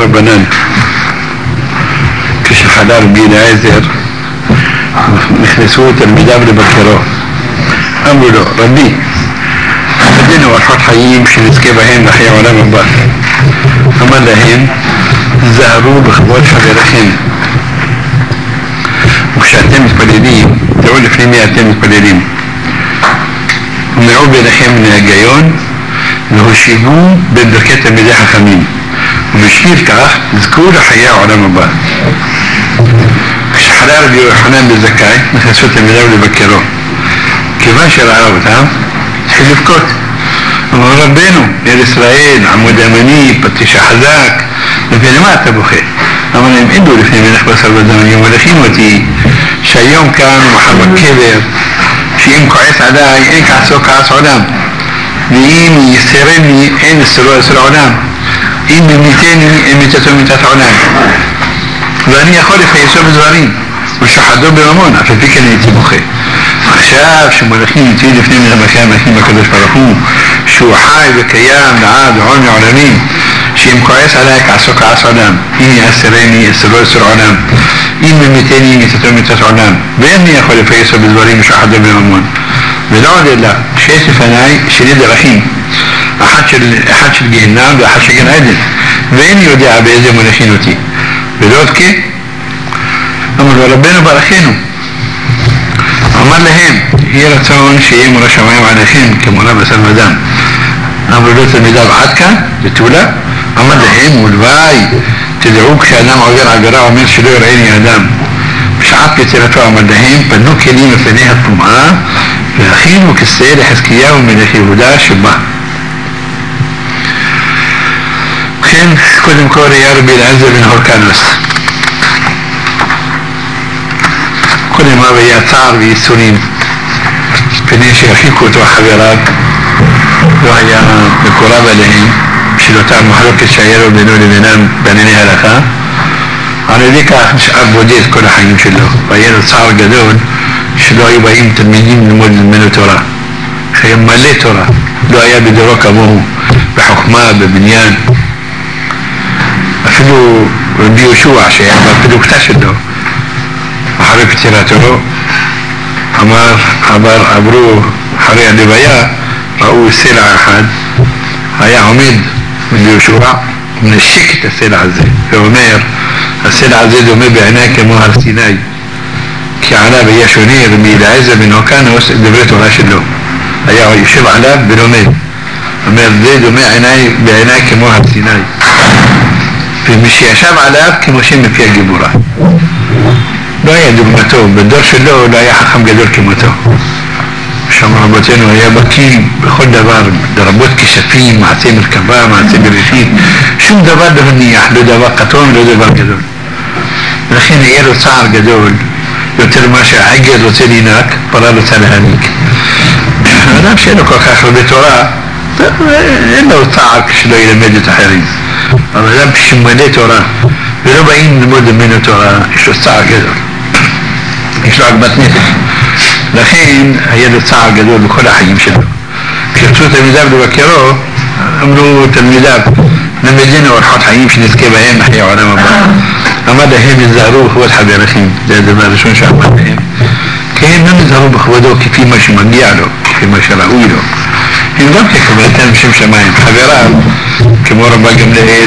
רבנן, כשחלה רבי אליעזר נכנסו תלמידיו לבקרו, אמרו לו, רבי, מדין אורחות חיים שנזכה בהם לחיי העולם הבא. אמר להם, זהרו בכבוד חבריכם, וכשאתם מתפללים תראו לפני מי אתם מתפללים, ומעו ביניכם מן ההיגיון והושיבו בין דרכי תלמידי חכמים, ובשביל כך זכו לחיי העולם הבא. כשחלה רבי יוחנן בן זכאי נכנסו תלמידיו לבקרו, כיוון שראה אותם התחיל לבכות. אמר רבנו, אל ישראל, עמוד ימני, פטיש החזק, ולמה אתה בוכה? אמר להם, עדו לפני מלך בשר ודם, מלכים אותי שהיום כאן ומחר בקבר, שאם כועס עליי אין כעסו כעס עולם, ואם יסרני אין יסרו יסר עולם, אם ימיתני אין מיתתו מיתת עולם, ואני יכול לפייסו בדברים ושחדו בממון, אף על פי כן הייתי בוכה. עכשיו שמלכים איתי לפני מלכים בקדוש ברוך הוא, שהוא חי וקיים לעד ועון העולמים, שאם כועס עליי כעסו כעס עולם, אם יסרני יסרו יסר עולם, אם ימיתני מיתתו מיתת עולם, ואני יכול לפייסו בדברים ושחדו בממון. ולא עוד אלא שיש לפניי שני דרכים, אחד של גיהנם ואחד של גן עדן, ואין יודע באיזה מונחין אותי. ולא עוד כן, אמר לו רבנו ברכנו, אמר להם, יהיה רצון שיהיה מורא שמיים עליכם כמורא בשר ודם. אמרו לו תלמידיו עד כאן, ותולה, אמר להם, ולוואי, תדעו כשאדם עובר עבירה אומר שלא יראיני אדם. בשעת פטירתו אמר להם, פנו כלים לפני הטומאה והכינו כיסא לחזקיהו מלך יהודה שבא. כן, קודם כל היה רבי אליעזר בן הורקנוס. קודם מה היה צער וייסורים, פני שהרחיקו אותו חבריו, לא היה מקורב עליהם, בשביל אותה מחלוקת שהיה לו בינו לבינם בענייני הלכה. על ידי כך נשאר בודד כל החיים שלו, והיה לו צער גדול שלא היו באים תלמידים ללמוד ממנו תורה, שהיה מלא תורה, לא היה בדורו כמוהו, בחוכמה, בבניין. אפילו רבי יהושע שהיה בפלוגתא שלו, אחרי פטירתו, עברו אחרי הלוויה, ראו סלע אחד, היה עומד רבי יהושע, מנשק את הסלע הזה, ואומר, הסלע הזה דומה בעיניי כמו הר סיני, כי עליו היה שונה רבי אליעזר בן הורקנוס דברי תורה שלו, היה יושב עליו ולומד, אומר, זה דומה בעיניי כמו הר סיני, ומי שישב עליו כמו שם מפי הגיבורה. לא היה דוגמתו, בדור שלו לא היה חכם גדול כמותו. שם רבותינו היה בקיא בכל דבר, דרבות כשפים, מעצי מרכבה, מעצי בראשית, שום דבר לא הניח, לא דבר קטון, לא דבר גדול. ולכן היה לו צער גדול, יותר מה שהעגל רוצה לנהג, פרה רוצה להניק. אדם שאין לו כל כך הרבה תורה, אין לו צער כשלא ילמד את אחרים. אבל אדם שמלא תורה ולא באים ללמוד ממנו תורה, יש לו צער גדול, יש לו עגמת נפש. לכן היה לו צער גדול בכל החיים שלו. כשרצו תלמידיו לבקרו, אמרו תלמידיו, למדנו אורחות חיים שנזכה בהם לחיי העולם הבא. אמר להם, יזהרו בכבוד חבריכם, זה הדבר הראשון שאמר להם, כי הם לא נזהרו בכבודו כפי מה שמגיע לו, כפי מה שראוי לו. הם גם כקבלתם בשם שמיים, חבריו, כמו רבא גמליאל,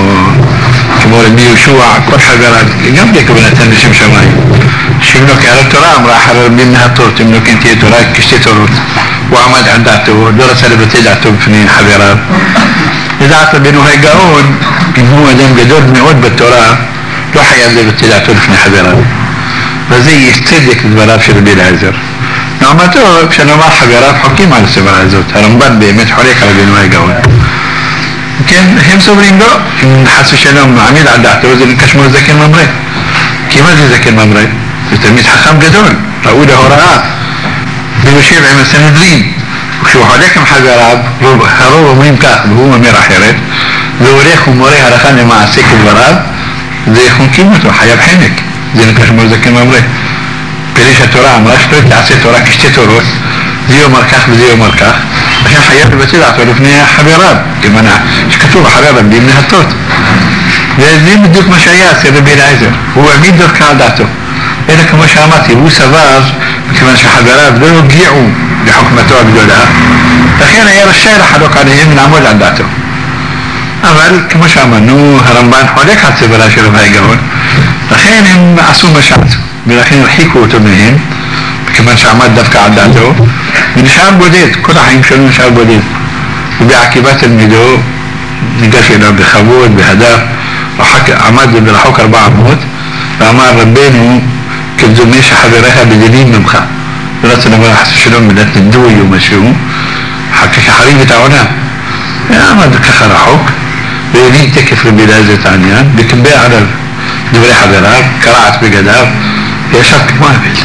כמו רבי יהושע, כל חבריו, גם כקבלתם בשם שמיים. שאם לא כערב תורה, אמרה אחר רבים מהתורת, אם לא כן תהיה תורה כשתי תורות. הוא עמד על דעתו, לא רצה לבטא דעתו בפני חבריו. לדעת רבינו הגאון, אם הוא אדם גדול מאוד בתורה, לא חייב לבטא דעתו לפני חבריו. וזה יש צדק לדבריו של רבי אליעזר. נעמתו, כשנאמר חבריו חוקים על הסברה הזאת, הרמב"ן באמת חולק על רבינו הגאון. כן, הם סוברים לו, אם חס ושלום מעמיד על דעתו, זה נקשמו זקן ממרא. כי מה זה זקן ממרא? זה תלמיד חכם גדול, ראוי להוראה, ויושב עם הסנהדרין. וכשהוא חולק עם חבריו, הרוב אומרים כך, והוא אומר אחרת, והולך ומורה הלכה למעשה כדבריו, זה חונקים אותו, חייב חנק. זה נקשמו זקן ממרא. פירוש התורה אמרה שלא תעשה תורה כשתי תורות, זה יאמר כך וזה יאמר כך, לכן חייב לבטא דעתו לפני חבריו, כמנה שכתוב אחרי רבים להטות. וזה בדיוק מה שהיה אצל רבי אליעזר, הוא העמיד דווקא על דעתו. אלא כמו שאמרתי, הוא סבר, מכיוון שחבריו לא הגיעו לחוכמתו הגדולה, לכן היה רשאי לחלוק עליהם ולעמוד על דעתו. אבל כמו שאמרנו, הרמב"ן חולק על סברה של רבי הגאון, לכן הם עשו מה שעשו, ולכן הרחיקו אותו מהם, מכיוון שעמד דווקא על דעתו, ונשאר בודד, כל החיים שלו נשאר בודד. ובעקיבא תלמידו ניגש אליו בכבוד, בהדר, עמד ברחוק 400, ואמר רבנו, כדומה שחבריך בדינים ממך. לא רצה לומר חס ושלום מילת נדוי או משהו, כחריב את העולם. עמד ככה רחוק, והבין תקף רבי אליעזר את העניין, וקבע עליו דברי חבריו, קרע את בגדיו, וישב כמו אבל.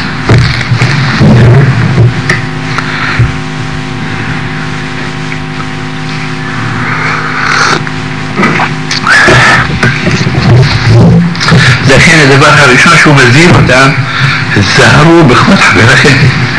לכן הדבר הראשון שהוא מזהיר אותם, זהרו בכבוד חבריכם.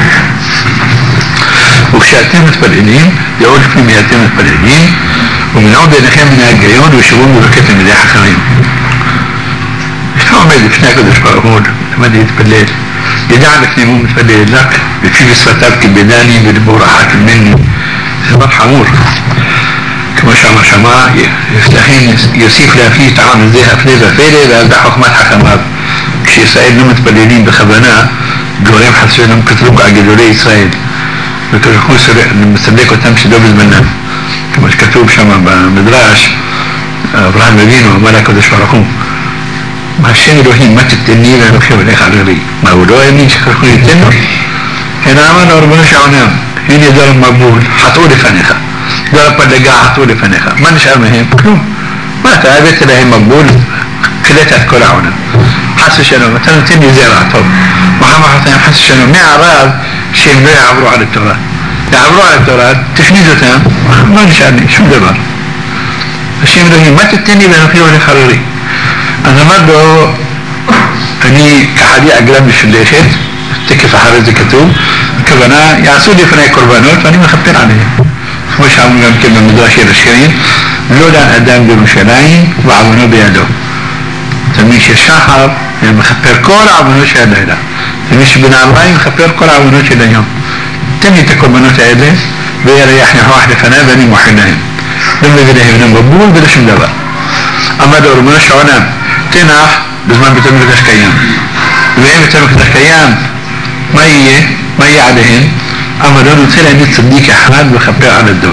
וכשאתם מתפללים, דעו לפני מי אתם מתפללים, ומנעו ביניכם מן ההיגיון ושבו מברכת תלמידי חכמים. כשאתה עומד לפני הקדוש ברוך הוא, למד להתפלל, ידע לפני הוא מתפלל, רק בפי ושפתיו כבדני ולבו רחק ממני. זה דבר חמור. כמו שאמר שמה, יוסיף להפליא טעם הזה הפלא ופלא ועבדה חוכמת חכמיו. כשישראל לא מתפללים בכוונה, גורם חס ושלום קטרוג על גדולי ישראל. וכשהוא מסלק אותם שלא בזמנם. כמו שכתוב שם במדרש, אברהם אבינו אמר לקדוש ברוך הוא, השם אלוהים, מה תתני ואנוכי הולך ערירי? מה, הוא לא האמין שכך הוא ייתן לו? אלא אמר לו, ריבונו של עולם, הנה דור מבול, חטאו לפניך. דור הפלגה חטאו לפניך. מה נשאר מהם? כלום. מה, אתה הבאת להם מבול, קלט את כל העולם. חס ושלום, אתה נותן לי זרע טוב. מחמד חטאים חס ושלום, מהערב שהם לא יעברו על התורה. יעברו על התורה, תשמיד אותם, לא נשאר לי, שום דבר. השם אלוהים, מה תתן לי ואנוכי הולך ערירי? אז אמר לו, אני כחדי עגלה משולשת, תקף אחרי זה כתוב, הכוונה, יעשו לפני קורבנות ואני מכפר עליהם. כמו שאמרו גם כן במדרש של השכנים, לא דן אדם בירושלים ועוונו בידו. תמיד ששחר מכפר כל העוונות של הלילה. תמיד שבנעליים מכפר כל העוונות של היום. תן לי את הקורבנות האלה, וירח נחוח לפניו ואני מוחל להם. לא מביא להם לא מבול ולא שום דבר. אמר לו, ריבונו של עולם, תנח בזמן בית המקדש קיים. ואם בית המקדש קיים, מה יהיה? מה יהיה עליהם? אמר לו, רוצה להגיד צדיק אחד וכפר על הדור.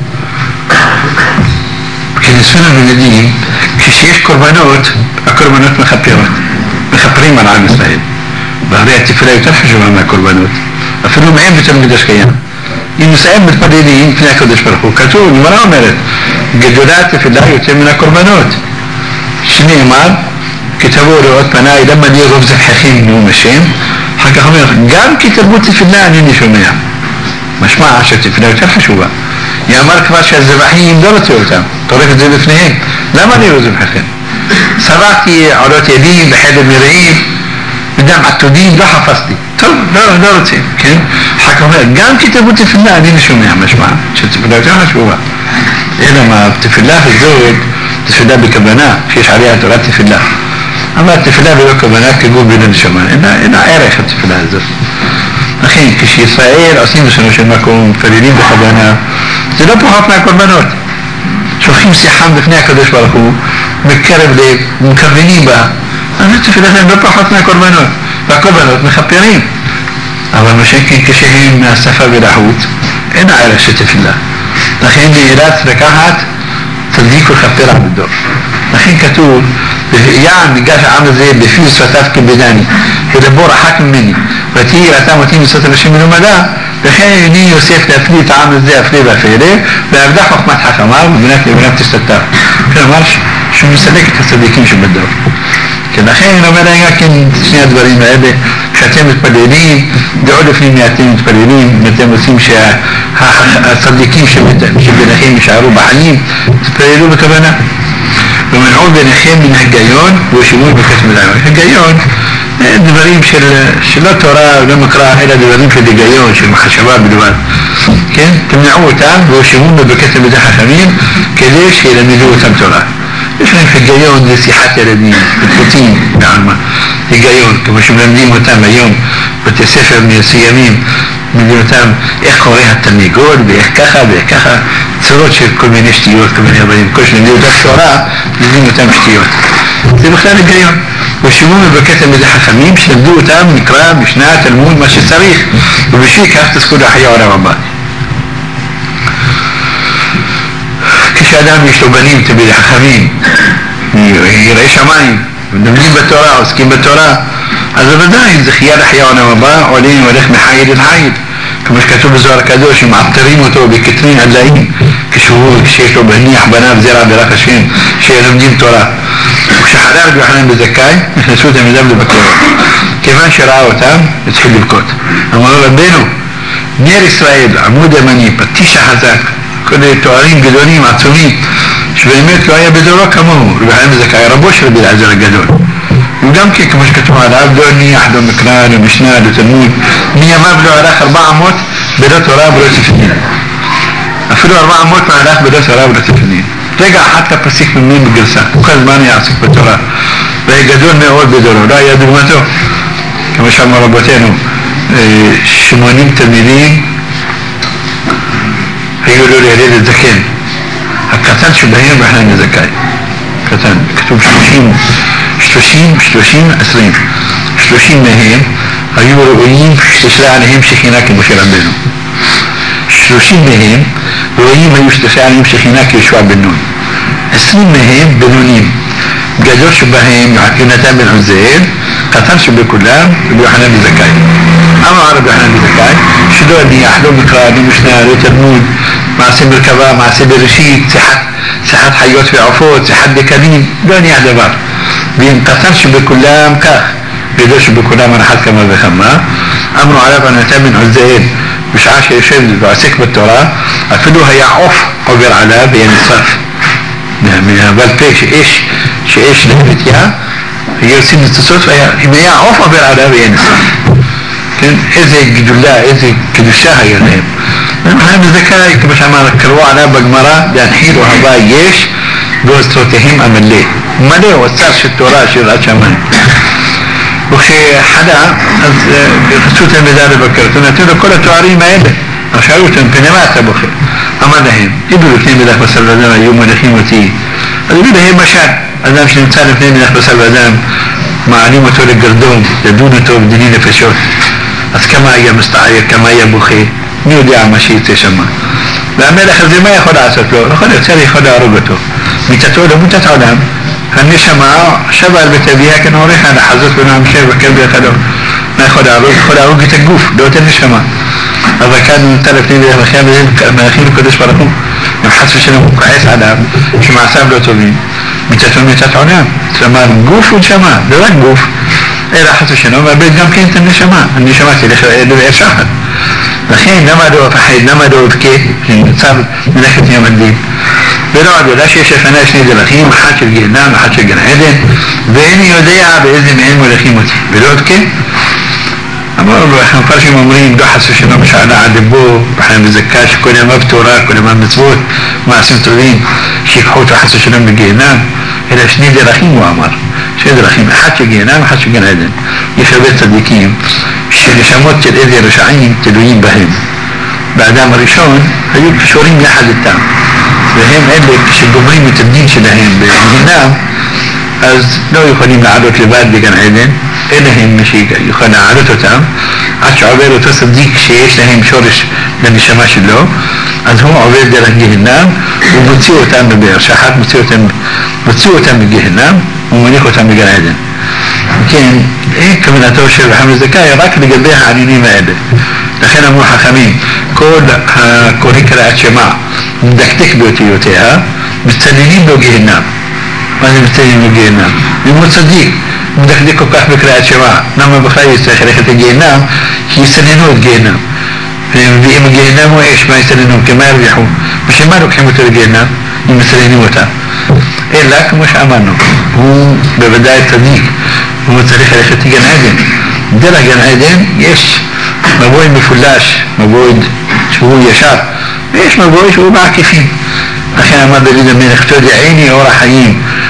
כניסון המילדים, כשיש קורבנות, הקורבנות מכפרים על עם ישראל. והרי התפילה יותר חשובה מהקורבנות. אפילו מהם בית המקדש קיים. אם נסיים מתפללים לפני הקדוש ברוך הוא, כתוב, נמרה אומרת, גדולה התפילה יותר מן הקורבנות. שנאמר, כתבו ראות פניי, למה לי רוב זבחיכם נאום השם? אחר כך אומר, גם כתרבו תפילה אני שומע. משמע שהתפילה יותר חשובה. יאמר כבר שהזבחים לא רוצה אותם, תורך את זה בפניהם. למה לי רוב זבחיכם? סבחתי עולות ידים בחדר מרעים, בדם עתודים, לא חפשתי. טוב, לא רוצה, כן? אחר כך אומר, גם כתרבו תפילה אני שומע, משמע שהתפילה יותר חשובה. אלא מה, תפילה הזאת, תפילה בכוונה, שיש עליה תורת תפילה. אבל תפילה בלא כוונה כגוף בלא נשמה, אין ערך התפילה הזאת. לכן, כשישראל עושים בשונו של מקום, מפללים בכוונה, זה לא פחות מהקורבנות. שולחים שיחם בפני הקדוש ברוך הוא, מקרב לב, מכוונים בה, אז התפילה שלהם לא פחות מהקורבנות, והקורבנות מכפרים. אבל מה שכן כשהם מהשפה ולחוץ, אין הערך של תפילה. לכן נאלץ לקחת צדיק וכפר על הדור. לכן כתוב, יען ניגש העם הזה בפי ושפתיו כבדני, ולבו רחק ממני, ותהי יראתם אותי מצוות אנשים מלומדה, וכן אני יוסף להפליא את העם הזה הפלא והפלא, ועבדה חוכמת חכמיו ובנת לבנת תשתתיו. כלומר, שהוא מסלק את הצדיקים שבדור. לכן אני אומר רגע כן שני הדברים האלה, כשאתם מתפללים, דעו לפני מי אתם מתפללים, אם אתם רוצים שהצדיקים שביניכם יישארו בחיים, תתפללו בכוונה. ומנעו ביניכם מן הגיון וישבו בקש מלאים. הגיון, דברים שלא תורה ולא מקרא, אלא דברים של היגיון, של מחשבה בלבד. כן? תמנעו אותם וישבו בקש מלאים חכמים, כדי שילמדו אותם תורה. يفهم في الجيون لسيحات الذين البروتين بعلمه الجيون كما شو بنمدين متام يوم بتسافر من السيامين من متام إخوة التنيجول بيحكخها تسروتش كل من يشتيوت كل من يبين كل من يودك شراء لازم متام اشتيوت زي بخلال الجيون والشموم بكتب مدح خميم مش نبدو تام نقرأ مش نات المون ماشي صريخ وبشيك هفتس كل أحياء ولا ربات كش آدم يشتو بنيم تبي خميم يريش عمايم ندمين بالتوراة وسكين بالتوراة هذا بداين زخيار أحياء ونوباء ولين ولخم حايد الحايد كمش كتب الزوار كدوش معطرين وتو بكترين هلاين كشهور كشيتو بهنيح بناب زرع براكشين شيء ندمين توراة وش حدار بيحنان بزكاي احنا سودا من دبل بكتورة كيفان شراء وتام تحل الكوت اما ربينو نير اسرائيل عمود مني بتيشة حزاك كل التوارين قدوني معصومين شبيميت كوايا بدورة كمو ربحان بزكاي ربوش ربي العزر القدون وقام كيك مش كتبوا على عبدوني أحدهم مكران ومشناد وتنمود نية ما بلو عراق 4 موت بدأ تراب روتي في الدين أفلو 4 موت مع عراق بدأ تراب روتي في الدين رجع حتى بسيك من مين بجلسة وقال ماني يعصيك بالتراب بقى قدون ما يقول بدورو لا يدو ماتو كما شعب مربوتينو شمونين تلميذين يقولوا لي هليل الزكين هكتان شبهين بحنا الزكاي كتان كتب شلوشين أسرين شلوشين مهين هيو رؤيين استشراع عليهم شخيناك المشير بينهم شلوشين مهين رؤيين هيو استشراع عليهم شخيناك يشوع بالنون 20 مهين بنونين قادر شبهين يحكينا تامل عزيز قتل شبه كلام بيوحنا بزكاي أما عرب يوحنا بزكاي شدوا اللي يحلو مكراني مشنار وترمود مع سبب الكبار مع سبب الرشيد صحة حيوت في عفوت صحة كمين دون يعدبار بينقتلش بكلام كاخ بيدوش بكلام انا حد كما بخما امروا على ان تامن عزيز مش عاش يشيل بعسك بالتوراة افدوها يعوف عبر على بين الصرف من بالبيش ايش لهبتها هي سنة التصوت فهي يعوف عبر على بين الصرف كان اذا جدولا اذا كدوشاها ينام هذا الذكاء كمش عمال كروا على بجمرة دان حيل وهبا يش دوز توتهم امليه مليه وصارش التوراة شير اتشمان وخي حدا خصوصا المدار بكرتنا تقول كل تواري ما يده اشعروتن بنمات بخير اما دهين يبدو اثنين ملاك بسال بدام يوم ودخين وتي يبدو هي مشاعر انا مش نتسال اثنين ملاك بسال بدام معلومة تولي قردوم يدون توب دينين في شوت بس كما هي مستعير كما هي بخير نيودي عمشي تشمع لأمال أخذ ما ياخد عسله أخذ التالي ياخد عربته متتولى متتعلم هنشا معه شبه البتابيها كان وريح على حزت بنا مشي بكربي ياخده ما ياخد عروق ياخد عروق تجوف لو تنشا معه هذا كان تلفني بيه مخيام مخيم كدش بركم يحسب شنو كويس على شو مع سام لو تبين متتعلم تمام جوف وشما ده جوف إيه راح حسب شنو ما بين جام كين تنشا معه النشا معه اللي يرشحه لكن نما دو فحيد نما دو بكي صار من ناحية يوم الدين بنقعد ولا شيء شفناش نيجي لخيم حاجة الجهنم حاجة الجنعدن بيني وديع بإذن علم ولخيمتي بنقعد كي أما إحنا فرش ممرين دو حسب شنو مش على عدبو إحنا بنزكاش كل ما بتورا كل ما مزبوط مع سنترين شيك حوت حسب شنو من الجهنم إلى شنيد لخيم وأمر شنيد لخيم حاجة الجهنم حاجة الجنعدن يخبط صديقين شموت الإذي رشعين تدوين بهم بعدما رشون هيوك شورين لحد التام بهم قالك شجبرين متدين شدهم بجنام از لو يخلين عادت لبعد بجن عيدين إلهم مشي يخلين عادته تام عش عبير تصديق شيء لهم شورش لأن شماش له از هم عبير درك جهنم وبتصير تام برشاحات بتصير تام بجهنم ومنيخو تام بجن عيدين لكن ايه كمان اتوشر بحمل الزكاة يراك اللي قبيها عنيني ما يده لخينا موحى خمين كل كوريكرا اتشماع مدكتك بيوتيها مستنينين لو جهنم ماذا مستنينين لو جهنم يموت صديق مدكتك وكاح بكرا اتشماع نما بخلاي يستخريخة الجهنم يستنينوا الجهنم بيهم الجهنم وايش ما يستنينوا كما يربحوا مش يمالوا كحمتوا الجهنم يمستنينوا وتا إيه لك مش أمانه هو ببداية التدقيق هو تاريخ ريختي جنعدين دلع جنعدين يش مبوي مفلاش مبوي شو يشار ايش مبوي شو معكفين أخينا ما دليل من اختودي عيني ورا حيين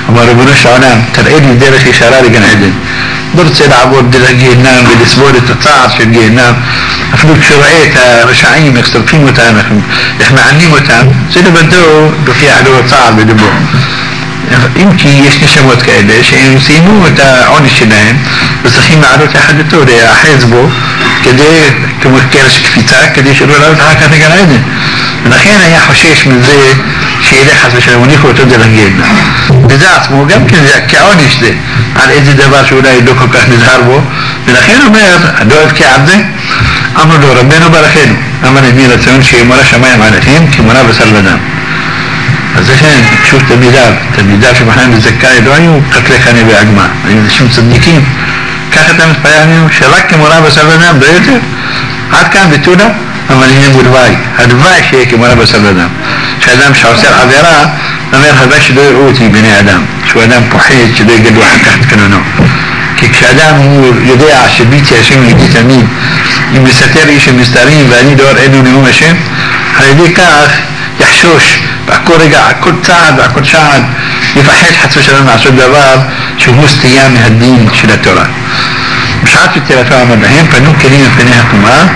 أما ربنا شعلام ترعيد يدير في شراري جن عدن درت سيد عبور بدل جهنم بالاسبوع تتصاعد في الجهنم أفلوك شرعية رشعين يكسر في متان إحنا عني متان سيد بدو في علو تصاعد بدبو يمكن يشنشموت كأيده شيء يسيمو تا عون الشنين بس أخي معروف أحد توري حزبه كده كمكرش كفيتا كده شروع له هكذا كان عدن من أخيرا يا حشيش من زي شيء ده حسب شلونيك وتبدأ لنجينا بذات مو قبل كعونيش ده على إذا دبار شو لا يدوكو كأن نزهربو من أخيرا ما دوت كعبده أمر دو ربنا برخينه أمر يميل تسوين شيء مرة شماية معناتين كمنا بسال بدام عشان شوف تبيدار في محل الزكاة دعي وقتل خاني بأجمع يعني شو مصدقين كاختم فيعني شرك مرابس البنام بيته هاد كان بتونا أما اللي نقول واي هاد واي شيء كمرابس البنام شادام شاوسير عذراء أمير هباش دو يعوتي بني آدم شو آدم بحيج كده قد واحد تحت كنونو كيك شادام هو يضيع شبيتي عشان يجي تمين يمستر إيش مسترين باني دور إنه نمو ماشين هاي كاخ يحشوش بأكو رجع كل ساعد بأكو شاعد يفحش حتى شلون مع سود دباب شو مستيام هالدين شو التورا مش عارف التلاتة عمل بهين فنو كلمة في نهاية ما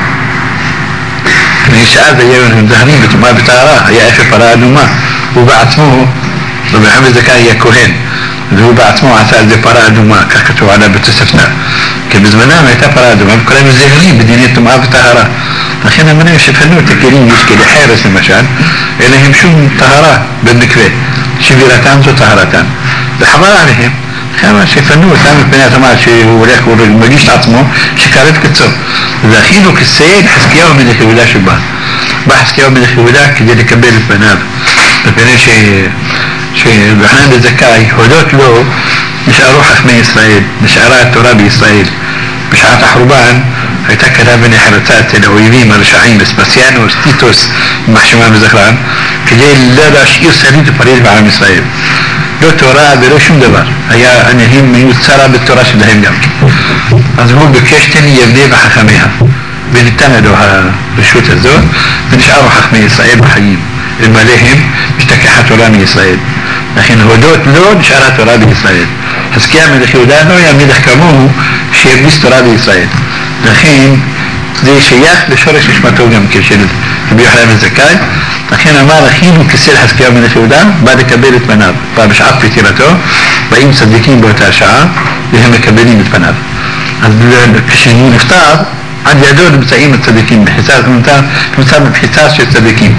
نيش هذا يوم ذهني بتما بتارا يا أخي فراد ما وبعثموه ربي حمد ذكاء يا كوهين اللي هو بعثموه على أساس فراد ما كاكتوا على بتسفتنا كبزمنا ما يتفراد ما بكلام الذهني بدينية ما بتهرا أخينا من يشوفنوا تكلين يشكل حارس المشان إلا يمشون طهرات بالنكبة شبيرتان تو طهرتان بحضر عليهم خما شوفنوا تعمل بنات ما شيء وليك ما جيش تعطمه شكارات كتير داخلوا كالسيد حسكيهم من الخودا شبه بحسكيهم من الخودا كده يكبر البنات بين شيء بحنا بالذكاء هدوت له مش أروح أخمي إسرائيل مش أراد تراب إسرائيل مش عارف حربان هيتكد بني حرتات الأويبيم الرشعين اسباسيانوس تيتوس محشمان بزخران كده لا شيء سريد فريد بعالم إسرائيل لو تورا بروشم دبر هيا أن هم يتسرى بالتوراش دهم جمك أزمو بكشتني يبدي بحخميها بنتندوها بشوت الزور منش أروح أخمي إسرائيل بحيين الملاهم اشتكي حتوراني إسرائيل لكن هدوت لو مش أرى ترابي إسرائيل بس كامل خيودانو يمي دحكموه شيء بيس ترابي إسرائيل لكن زي شيخ لشورش اشمتو جم كشيل بيحرم الزكاة لكن ما رخين وكسر حس كامل خيودان بعد كبيرة مناب فمش عارف تيرتو بقي مصدقين بوتاشا بهم كبيرين بمناب كشينين افتار عند يدور بتعيين الصديقين بحساب مثال بحساب شيء الصديقين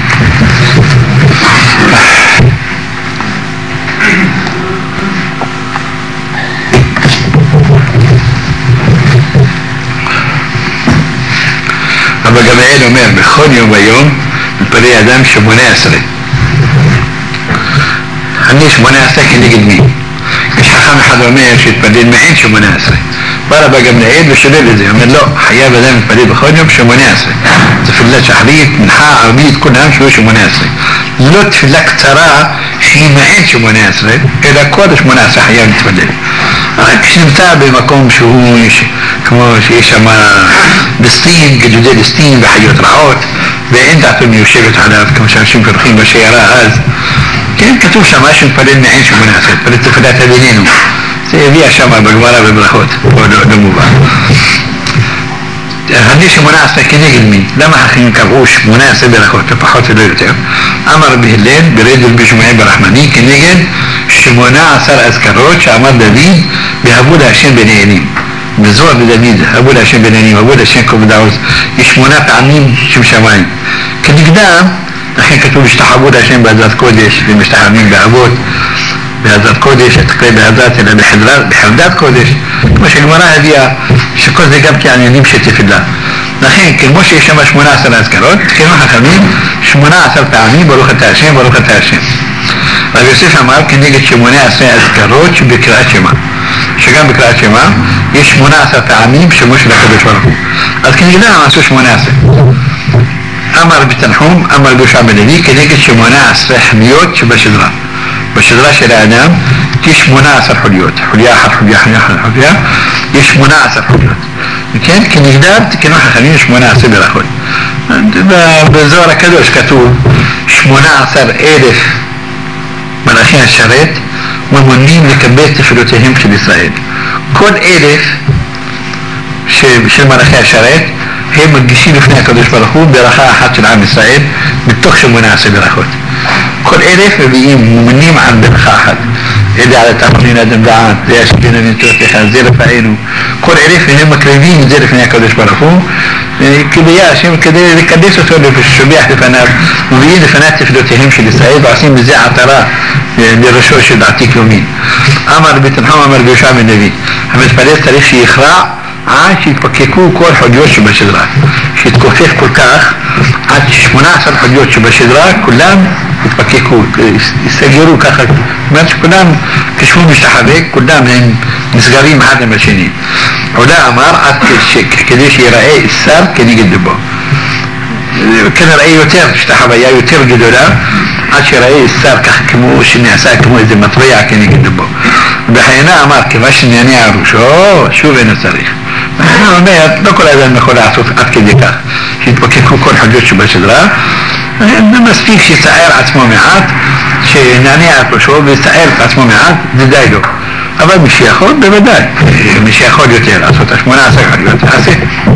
أما جمعين أمير بخون يوم ويوم البرية دام شموني أسري هنيش مناسك اللي قد مين مش حخام حد أمير شيء تبدين معين شموني أسري بقى بقى من العيد وشباب زي من لا حياة بدام البرية بخون يوم شموني أسري تفلت شحريت منحاء عربيت كلها مش شموني أسري لطف لك ترى شيء معين شموني أسري إذا كودش مناسك حياة بتبدين كش نتابع مقوم شهوش كما شيء شما بستين كجديد ستين بحيوت العوت بأن تعطوني وشبت على كم شاشين في الخيم بشيرا هذا كان كتب شماشن فلن نعيش مناسب فلتفدات هذينينه سيبيع شما بقمارة بالبرخوت ودموبا هنيش مناسب كنيق المين لما حقين كبوش مناسب برخوت فحوت دولتهم أمر به الليل بريد البجمعين برحمانين كنيق شمونا أثر أذكروش أمر دبيد بهبود عشان بنيانين بزور بدميد هبود عشان بنيانين هبود عشان كوب داوز يشمونا بعمين شمشماين كنقدام الحين كتبوا يشتحبود عشان بهذات كودش المشتحمين بهبود بهذات كودش تقريبا بهذات اللي بحردات كودش مش المراه دي شكوز دي قبك يعني نمشي في الله الحين كل مش يشمش مناسب أذكروت كلمة حكمين شمناسب تعمين بروخة تعشين بروخة تعشين ربي يوسف عمال كان يجي شموني أسنى أذكروش بكراء شما شكان بكراء شما يش مناسب تعميم شموش لكبش ورقو لكن يجي لها معسوش مناسب أمر بتنحوم أمر بشعب الذي كان يجي شموني أسنى حميوت شبشدرا بشدرا شراء نام يش مناسب حليوت حليا حليا يش مناسب حليوت كان يقدر كان واحد خليني يش مناسب لأخوي بزورة كدوش كتوب يش مناسب إيدف من أخيها الشريط ממונים לקבל תפילותיהם של ישראל. כל 1,000 של מלאכי השרת הם מגישים לפני הקדוש ברוך הוא ברכה אחת של עם ישראל מתוך 18 ברכות. כל 1,000 מביאים מומנים על ברכה אחת. אלה על התחתונים אדם דעת, זה השכינה ונתורתך, זה לפענו. כל 1,000 הם מקריבים את זה לפני הקדוש ברוך הוא כדי לקדש אותו לשביח לפניו, מביאים לפני תפילותיהם של ישראל ועושים בזה עטרה לראשו של עתיק יומין. אמר רבי תנחום אמר ביהושע בן לוי, המתפלל צריך שיכרע עד שיתפקקו כל חוליות שבשדרה, שיתכופף כל כך עד 18 חוליות שבשדרה כולם יתפקקו, יסגרו ככה, זאת אומרת שכולם כשהוא משתחווה, כולם הם נסגרים אחד עם השני. עולה אמר עד כדי שיראה שר כנגד דבו, כנראה יותר, שתחוויה יותר גדולה עד שיראה שר כך כמו שנעשה כמו איזה מטבע כנגד דבו. בחיינה אמר כיוון שנענע ראשו שוב אינו צריך. בחיינה אומר לא כל אדם יכול לעשות עד כדי כך שיתפקקו כל חוליות שבשדרה, מספיק שיצער עצמו מעט, שנענע את ראשו ויצער את עצמו מעט, זה די לו. אבל מי שיכול בוודאי, מי שיכול יותר לעשות 18 חוליות תעשה.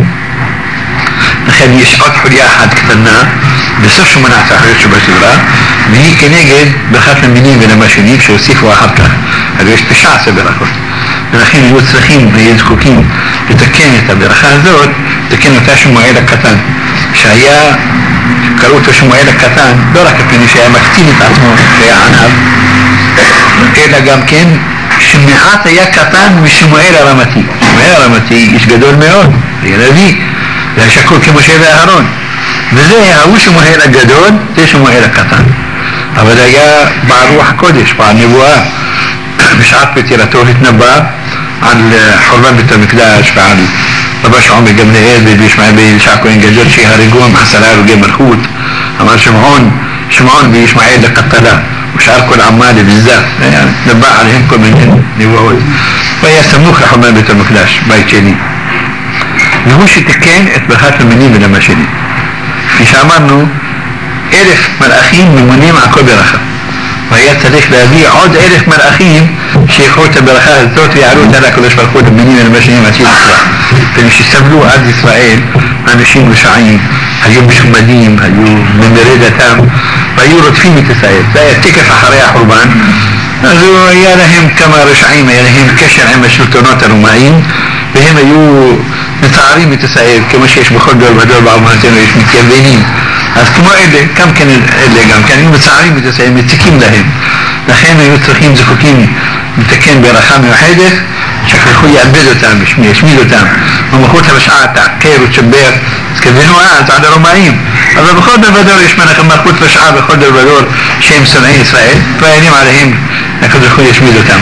לכן יש עוד חוליה אחת קטנה בסוף 18 חוליות שבשדרה, והיא כנגד ברכת למינים ולמשנים שהוסיפו אחר כך, אבל יש 19 ברכות. ולכן היו צריכים והיו זקוקים לתקן את הברכה הזאת, לתקן אותה שמואל הקטן, שהיה, קראו אותו שמואל הקטן, לא רק הפני שהיה מקטין את עצמו, שהיה ענב, אלא גם כן שמעט היה קטן משמואל הרמתי. שמואל הרמתי איש גדול מאוד, היה נביא, היה שקול כמשה ואהרון, וזה ההוא שמואל הגדול, זה שמואל הקטן, אבל היה בעל רוח הקודש, בעל נבואה. בשעת פטירתו התנבא על חורבן בית המקדש ועל רבי שמעון בן גמליאל וישמעאל בן אלישע כהן גדול שיהרגו עם 10 הרוגי מלכות. אמר שמעון וישמעאל לקטלה ושאר כל עמל לבזר, נבא עליהם כל מיני נבואות, והיה סמוך לחורבן בית המקדש, בית שני, והוא שתיקן את ברכת למינים ולמשנים. כפי שאמרנו 1,000 מלאכים ממונים על כל ברכה, והיה צריך להביא עוד 1,000 מלאכים שיקחו את הברכה הזאת ויעלו אותה לקדוש ברוך הוא למינים ולמשנים עתיד ישראל. ושסבלו עד ישראל אנשים רשעים, היו משומדים, היו ממרי דתם והיו רודפים את ישראל. זה היה תקף אחרי החורבן, אז היה להם כמה רשעים, היה להם קשר עם השלטונות הרומאים, והם היו מצערים את ישראל כמו שיש בכל דור ודור בעמתנו יש מתייבנים. אז כמו אלה, גם כן אלה גם כן, הם מצערים את ישראל, מציקים להם. לכן היו צריכים זקוקים לתקן ברכה מיוחדת, שכחו יאבד אותם, ישמיד אותם. ומלכות הרשעה תעקר ותשבר, אז כוונו אז עד הרומאים. אבל בכל דור ודור יש מלכות רשעה בכל דור ודור שהם שונאי ישראל, ואיילים עליהם, הקדוש ברוך הוא ישמיד אותם.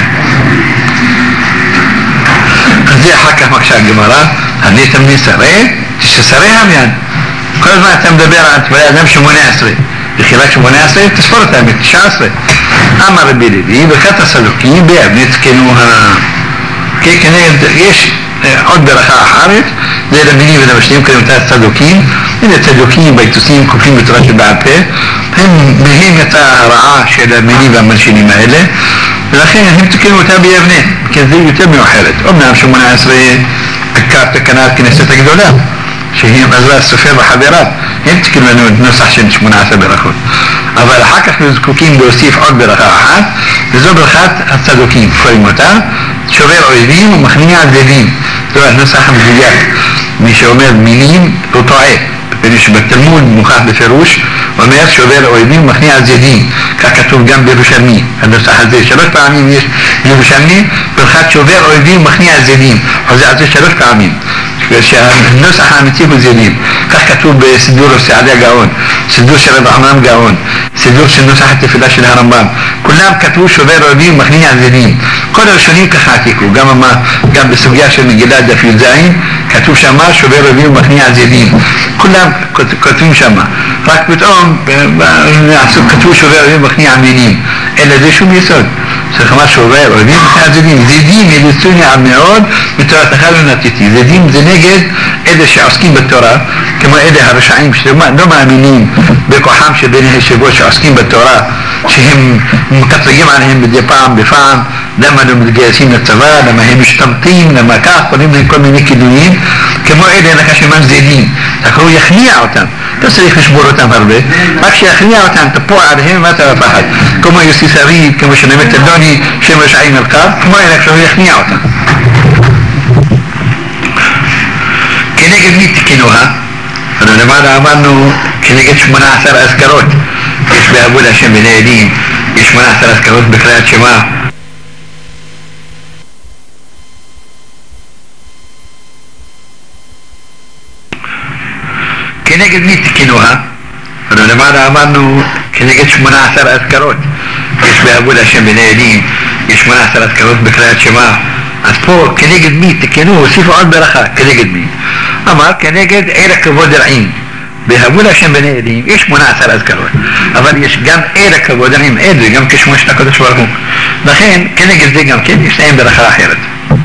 אז זה אחר כך מקשה הגמרא, הניתם נסרי, תשסרי המיין. כל הזמן אתה מדבר על תפילת אדם 18, בחילק 18 תספור אותם 19. אמר רבי לוי ברכת הסדוקים באבני תקנוה, כנגד יש עוד ברכה אחרת, זה למינים ולמשנים כדי אותה צדוקים. אלה צדוקים ביתוסים כופים בתורה של בעל פה, מהם יצאה הרעה של המינים והמשנים האלה, ולכן הם תקנו אותה באבני, כי זה יותר מיוחדת. אמנם 18 תקנת כנסת הגדולה שהיא עזרה סופר וחבריו, הם תקנו לנו נוסח של 18 ברכות, אבל אחר כך זקוקים להוסיף עוד ברכה אחת, וזו ברכת הצדוקים, קוראים אותה שובר אויבים ומכניע זדים. זו הנוסח המדויק. מי שאומר מינים הוא טועה, שבתלמוד מוכח בפירוש אומר שובר אויבים ומכניע זדים, כך כתוב גם בירושלמי. הנוסח הזה 3 פעמים יש בירושלמי ברכת שובר אויבים ומכניע זדים, חוזר על זה 3 פעמים, שהנוסח האמיתי הוא זדים. כך כתוב בסידור סעדיה גאון, סידור של רב עמרם גאון, סידור של נוסח התפילה של הרמב"ם, כולם כתבו שובר אויבים ומכניע זדים. כל הראשונים ככה עתיקו, גם בסוגיה של מגילת דף י"ז כתוב שמה שובר אויבים ומכניע זדים, כולם כתבים שמה. רק פתאום כתבו שובר אויבים ומכניע מינים, אלא זה שום יסוד. צריך לומר שובר אויבים ומכניע זדים. זדים ילצוני על מאוד מתורתך לא נתתי. זדים זה נגד אלה שעוסקים בתורה, כמו אלה הרשעים שלא מאמינים בכוחם של בני הישיבות שעוסקים בתורה, שהם מקטרגים עליהם מדי פעם בפעם, למה לא מתגייסים לצבא, למה הם משתמטים, למה כך, קוראים להם כל מיני כינויים, כמו אלה שמנזילים, רק הוא יכניע אותם, לא צריך לשבור אותם הרבה, רק שיכניע אותם, תפוע עליהם, מה אתה מפחד, כמו יוסי שריד, כמו שנמת אלדוני, שהם רשעים מרכב, כמו אלה שהוא יכניע אותם. כנגד מי תקנוה? למעלה אמרנו כנגד 18 אזכרות, יש בעבוד השם בני עדים, יש 18 אזכרות בקריאת שמע. כנגד מי תקנוה? למעלה אמרנו כנגד 18 אזכרות, יש בעבוד השם בני עדים, יש 18 אזכרות בקריאת שמע. אז פה כנגד מי תקנו, הוסיפו עוד ברכה, כנגד מי? אמר כנגד עיר כבוד רעים, בהבול השם בני עדים, יש 18 אזכרות, אבל יש גם עיר כבוד רעים, עיר גם כשמו של הקדוש ברוך הוא, לכן כנגד זה גם כן יש להם ברכה אחרת.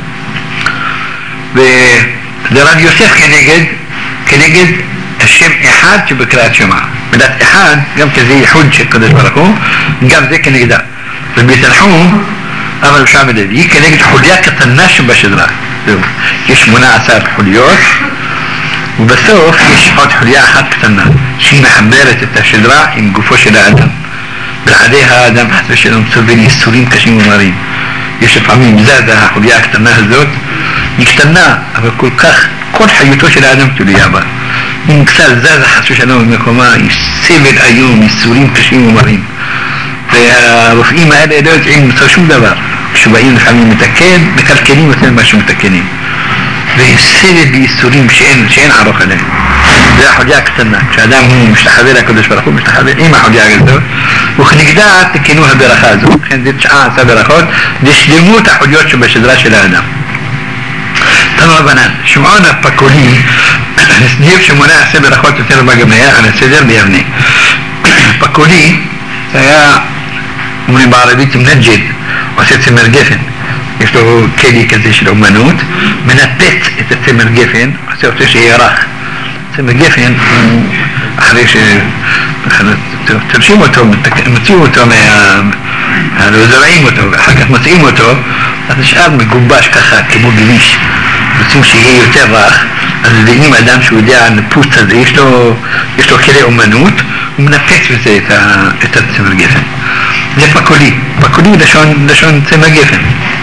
ורב יוסף כנגד השם אחד שבקריאת שמע, מילת אחד גם כזה ייחוד של הקדוש ברוך הוא, גם זה כנגדה. ובתנחום אבל שם לוי כנגד חוליה קטנה שבשדרה, יש 18 חוליות, ובסוף יש עוד חוליה אחת קטנה שהיא מחברת את השדרה עם גופו של האדם. בלעדי האדם חס ושלום סובל ייסורים קשים ומרים, יש לפעמים זזה החוליה הקטנה הזאת, היא קטנה אבל כל כך, כל חיותו של האדם תלויה בה, אם קצת זזה חס ושלום במקומה, יש סבל איום, ייסורים קשים ומרים, והרופאים האלה לא יודעים למצוא שום דבר, כשבאים לפעמים מתקן, מקלקלים יותר מה שמתקנים, וסבל בייסורים שאין ערוך עליהם. זה החוליה הקטנה, כשאדם הוא משתחווה לקדוש ברוך הוא, משתחווה עם החוליה הזאת, וכנגדה תקנו הברכה הזאת, לכן זה 19 ברכות, לשלמות החוליות שבשדרה של האדם. תנו רבנן, שמעון הפקולי, הסדיר 18 ברכות יותר בגמרא על הסדר ביבנה. פקולי, זה היה, אומרים בערבית מנג'ד, עושה צמר גפן, יש לו כלי כזה של אומנות, מנפץ את הצמר גפן, עושה אותו שיהיה רך. צמר גפן, אחרי שתרשים אותו, מוציאו אותו, זורעים אותו, אחר כך מוציאים אותו, אז נשאר מגובש ככה כמו גביש, רוצים שיהיה יותר רך, אז ואם אדם שהוא יודע הנפוץ הזה, יש לו כלי אומנות, הוא מנפץ בזה את הצמר גפן. זה פקולי, פקולי לשון צמר גפן.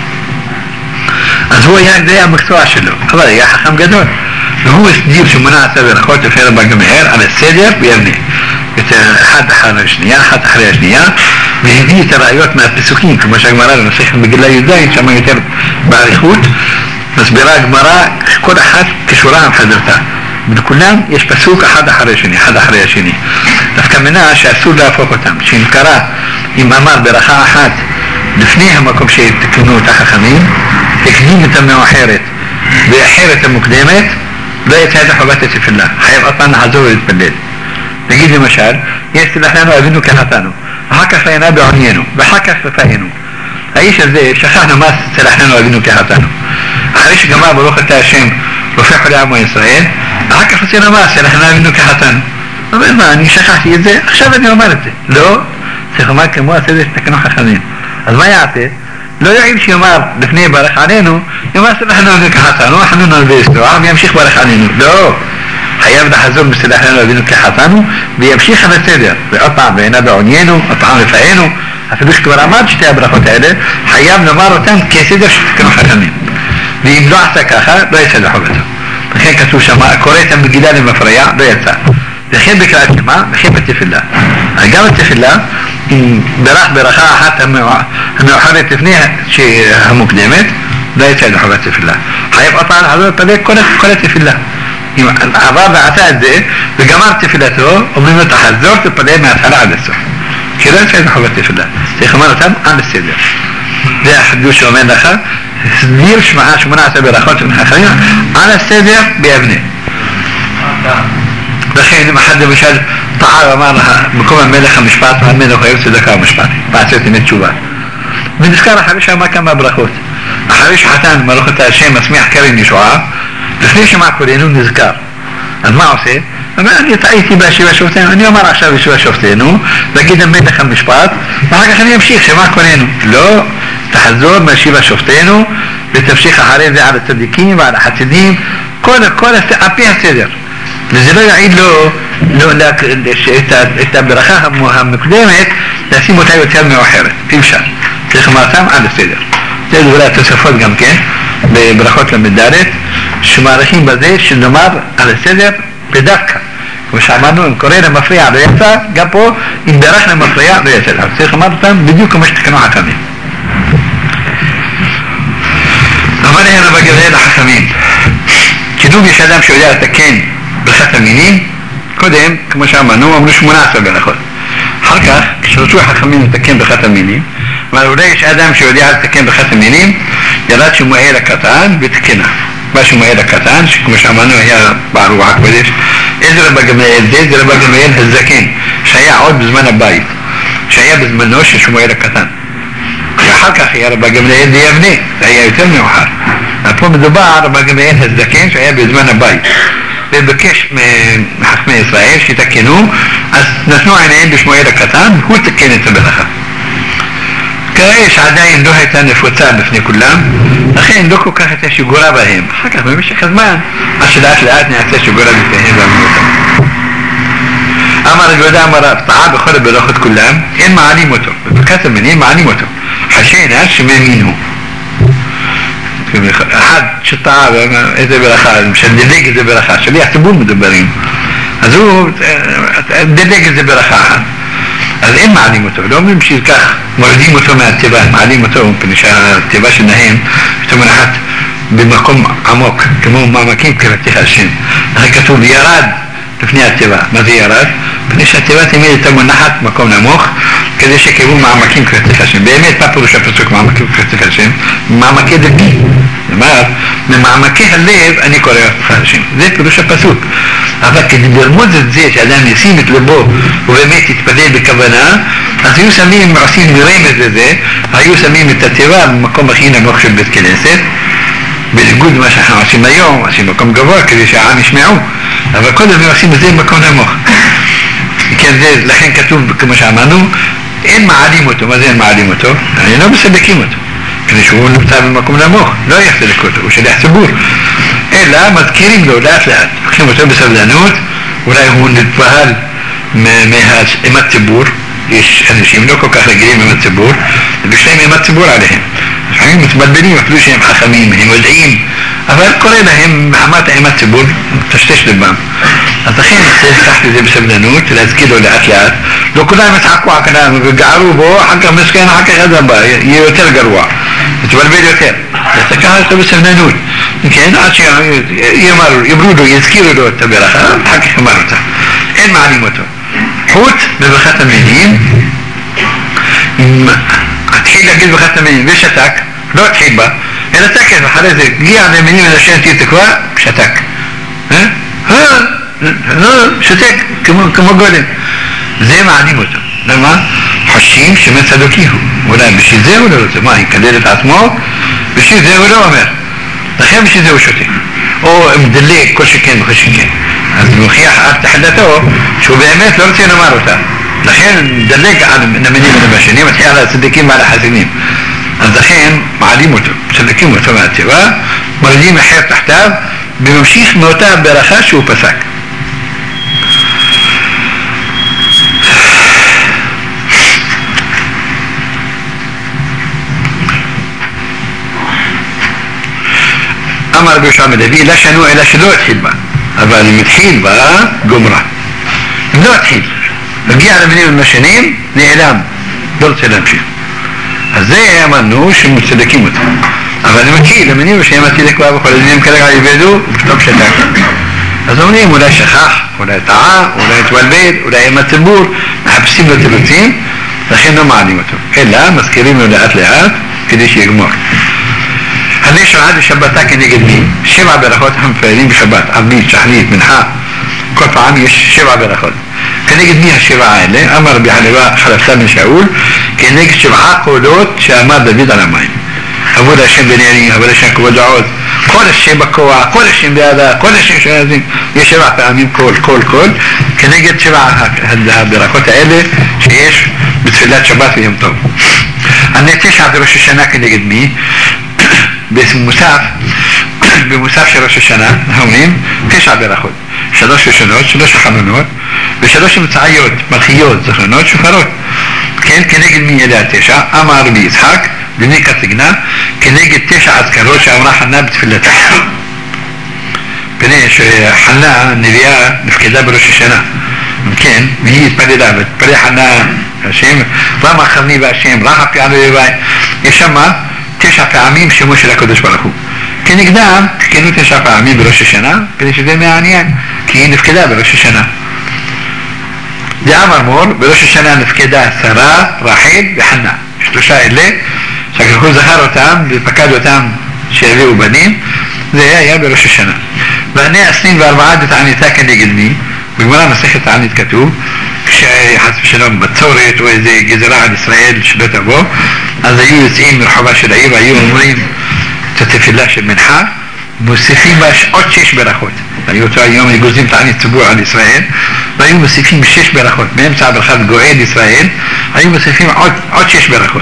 אז זה היה המקצוע שלו, אבל היה חכם גדול, והוא הסדיר 18 ברכות יותר בגמרא על הסדר ביבנה, אחד אחרי השנייה, אחת אחרי השנייה, והביא את הראיות מהפסוקים, כמו שהגמרא במסכת מגילה י"ז, שם יותר באריכות, מסבירה הגמרא כל אחת כשורה עם חזרתה, בכולם יש פסוק אחד אחרי השני, אחד אחרי השני. דווקא מנה שאסור להפוך אותם, שאם קרא, אם אמר ברכה אחת לפני המקום שתקנו אותה חכמים, תקדים את המאוחרת ואחרת המוקדמת, לא יצא את חובת התפילה, חייב אותנו לחזור ולהתפלל. נגיד למשל, סלח לנו אבינו כחטאנו, אחר כך ראינה בעניינו, ואחר כך רפאנו. האיש הזה שכחנו מה סלח לנו אבינו כחטאנו, אחרי שגמר ברוך אתה השם רופא חולי עמו ישראל, אחר כך עשינו מה סלח לנו אבינו כחטאנו. אבל מה, אני שכחתי את זה, עכשיו אני אומר את זה. לא, צריך לומר כמו הסדר שתקנו חכמים. אז מה יעשה? לא יעיל שיאמר לפני ברך עלינו, יאמר סלח לנו אבינו כחטאנו, אנחנו נלווה סלועה וימשיך ברך עלינו. לא, חייב לחזור בסלח לנו אבינו כחטאנו וימשיך על הסדר. ועוד פעם ראינה בעניינו, עוד פעם רפאנו, אפילו שכבר אמר שתי הברכות האלה, חייב לומר אותם כסדר שתקנו חכמים. ואם לא עשה ככה, לא יצא לחובתו. לכן כתוב שם, קורא את המגילה למפרע, לא יצא. וכן בקריאת שמע, וכן בתפילה. גם בתפילה, אם ברך ברכה אחת המאוחרת לפני המוקדמת, לא יצא לחובת תפילה. חייב עוד פעם לחזור להתפלל כל התפילה. אם עבר ועשה את זה, וגמר תפילתו, אומרים לו תחזור תתפלל מההתחלה עד הסוף. כי לא יצא לחובת תפילה. צריך לומר אותם על הסדר. זה החידוש שאומר לך, הסביר 18 ברכות של חכמים על הסדר ביבנה. לכן אם אחד למשל טעה ואמר לך מקום המלך המשפט והמלך היו צדקה ומשפט, ועשית עם תשובה, ונזכר אחרי שאמר כמה ברכות, אחרי שחתן מלאכת השם מצמיח קרן ישועה, לפני שמה קוראים נזכר. אז מה עושה? אומר, אני טעיתי בישיבה שופטינו, אני אומר עכשיו בישיבה שופטינו, להגיד אמת לך משפט, ואחר כך אני אמשיך, שמה קוראים? לא, תחזור בישיבה שופטינו, ותמשיך אחרי זה על הצדיקים ועל החסידים, כל על פי הסדר. וזה לא יעיד לו את הברכה המקדמת, לשים אותה יותר מאוחרת, אי אפשר. צריך לומרתם על הסדר. זה דברי התוספות גם כן, בברכות למדרת, שמערכים בזה שנאמר על הסדר בדווקא. כמו שאמרנו, אם קורא למפריע לא יצא, גם פה, אם ברך למפריע לא יצא. אז צריך לומר אותם בדיוק כמו שתקנו חכמים. אמר להם רבי גמליאל לחכמים, כתוב יש אדם שיודע לתקן ברכת המינים, קודם, כמו שאמרנו, אמרו 18 ברכות. אחר כך, כשרצו החכמים לתקן ברכת המינים, אבל אולי יש אדם שיודע לתקן ברכת המינים, ירד שמואל הקטן ותקנה. מה שמואל הקטן, שכמו שאמרנו היה בעל רוח הקודש, איזה רבי גמליאל זה רבי גמליאל הזקן, שהיה עוד בזמן הבית, שהיה בזמנו של שמואל הקטן. ואחר כך היה רבי גמליאל דיבנה, זה היה יותר מאוחר. פה מדובר רבי גמליאל הזקן שהיה בזמן הבית. ובקש מחכמי ישראל שיתקנו, אז נתנו עיניהם בשמואל הקטן, והוא תקן את הברכה. כנראה שעדיין לא הייתה נפוצה בפני כולם, לכן לא כל כך הייתה שגורה בהם. אחר כך במשך הזמן, עד שלאט לאט נעשה שגורה בפניהם ואמרו אותם. אמר רבי יהודה אמר רב, טעה בכל הברכות כולם, אין מעלים אותו. בברכת המינים מעלים אותו. חשיינה שמאמין הוא. אחד שטעה איזה ברכה, שדלג איזה ברכה, שליח ציבור מדברים, אז הוא דלג איזה ברכה אחת, אז אין מעלים אותו, לא אומרים שכך מורדים אותו מהתיבה, מעלים אותו מפני שהתיבה שלהם יש מונחת במקום עמוק, כמו מעמקים כבתיך השם. לכן כתוב ירד לפני התיבה. מה זה ירד? מפני שהתיבה תמיד הייתה מונחת במקום נמוך, כדי שיקבלו מעמקים כבתיך השם. באמת, מה פירוש הפסוק מעמקים כבתיך השם? מעמקי דבי. כלומר, ממעמקי הלב אני קורא לך השם. זה פירוש הפסוק. אבל כדי לרמוז את זה שאדם ישים את לבו ובאמת יתפלל בכוונה, אז היו שמים, עושים רמז לזה, היו שמים את התיבה במקום הכי נמוך של בית כנסת, בניגוד למה שאנחנו עושים היום, עושים מקום גבוה כדי שהעם ישמעו, אבל קודם הם עושים את זה במקום נמוך. כן, זה, לכן כתוב, כמו שאמרנו, אין מעלים אותו. מה זה אין מעלים אותו? אני לא מסלקים אותו. כדי שהוא נמצא במקום נמוך, לא יחסלק אותו, הוא שליח ציבור. אלא מזכירים לו לאט לאט, לוקחים אותו בסבלנות, אולי הוא נתבהל עם הציבור, יש אנשים לא כל כך רגילים עם הציבור, ויש להם עם הציבור עליהם. לפעמים מתבלבלים אפילו שהם חכמים, הם יודעים, אבל קורא להם מחמת עם הציבור, תשתש לבם. אז לכן צריך לקחת את זה בסבלנות, להזכיר לו לאט לאט, לא כולם יצחקו עקנם וגערו בו, אחר כך מסכן, אחר כך ידע בה, יהיה יותר גרוע, יתבלבל יותר. אז תקחת אותו בסבלנות, כן, עד שיאמרו לו, יזכירו לו את הברכה, אחר כך יאמר אותה. אין מעלים אותו. חוץ בברכת המינים, התחיל להגיד ברכת המינים ושתק, לא התחיל בה, אלא תקף, אחרי זה הגיע למינים ולשם תהיה תקווה, שתק. שתק, כמו גולם. זה מעלים אותו. למה? חושבים שמצדוקי הוא. אולי בשביל זה הוא לא רוצה. מה, יקלל את עצמו? בשביל זה הוא לא אומר. לכן בשביל זה הוא שותק. או מדלג כל שכן וכל שכן. אז מוכיח עד תחדתו שהוא באמת לא רוצה לומר אותה. לכן דלג על נמינים ולבשנים, מתחיל על הצדיקים ועל החסידים. אז לכן מעלים אותו, צדיקים אותו מהטבע, מרדים אחר תחתיו, וממשיך מאותה ברכה שהוא פסק. אמר רבי יהושע מלוי, לא שנו אלא שלא התחיל בה, אבל אם התחיל בה, גומרה. אם לא התחיל, הגיע למינים ולמשנים, נעלם, לא רוצה להמשיך. אז זה אמרנו שמצדקים אותו. אבל אני מכיר, למינים ושהם הצדק בה בכל הדברים כרגע יבדו, ופתאום שתק. אז אומרים, אולי שכח, אולי טעה, אולי התבלבל, אולי עם הציבור, מחפשים לו תירוצים, לכן לא מעלים אותו. אלא מזכירים לו לאט לאט, כדי שיגמור. הנה שעה בשבתה כנגד מי? 7 ברכות המפעלים בשבת, ערבית, שחרית, מנחה, כל פעם יש 7 ברכות. כנגד מי ה7 האלה? אמר רבי חלפתא בן שאול, כנגד 7 קולות שאמר דוד על המים. עבוד השם בניינים, עבוד השם כבוד העוז, כל השם בכוח, כל השם בידה, כל השם שלהם, יש 7 פעמים כל, כנגד 7 הברכות האלה שיש בתפילת שבת ויום טוב. אני 9 בראש השנה כנגד מי? במוסף של ראש השנה, אומרים 9 ברכות, 3 ראשונות, 3 אחרונות, ו3 אמצעיות, מלכיות, זכרונות, שופרות. כן, כנגד מי אלה 9? אמר רבי יצחק, בני קטגנה, כנגד 9 אזכרות שאמרה חנה בתפילתה. פני שחנה נביאה נפקדה בראש השנה. כן, והיא התפללה, ותפלל חנה השם, רם אחרני והשם, רחב פעם ולוואי. יש שם 9 פעמים שמו של הקדוש ברוך הוא. כנגדם, תקנו 9 פעמים בראש השנה, כדי שזה מעניין, כי היא נפקדה בראש השנה. דאמר מור, בראש השנה נפקדה שרה, רחל וחנה. 3 אלה, שהקדוש ברוך הוא זכר אותם ופקד אותם שיביאו בנים, זה היה בראש השנה. ואני 24 דתעניתה כנגד מי? בגמרא מסכת תענית כתוב, כשחס ושלום בצורת או איזה גזרה על ישראל שלא תבוא, אז היו יוצאים מרחובה של העיר והיו אומרים את התפילה של מנחה, מוסיפים עוד 6 ברכות. היו אותו היום גוזים תענית ציבור על ישראל, והיו מוסיפים 6 ברכות. באמצע הברכת גואל ישראל, היו מוסיפים עוד 6 ברכות.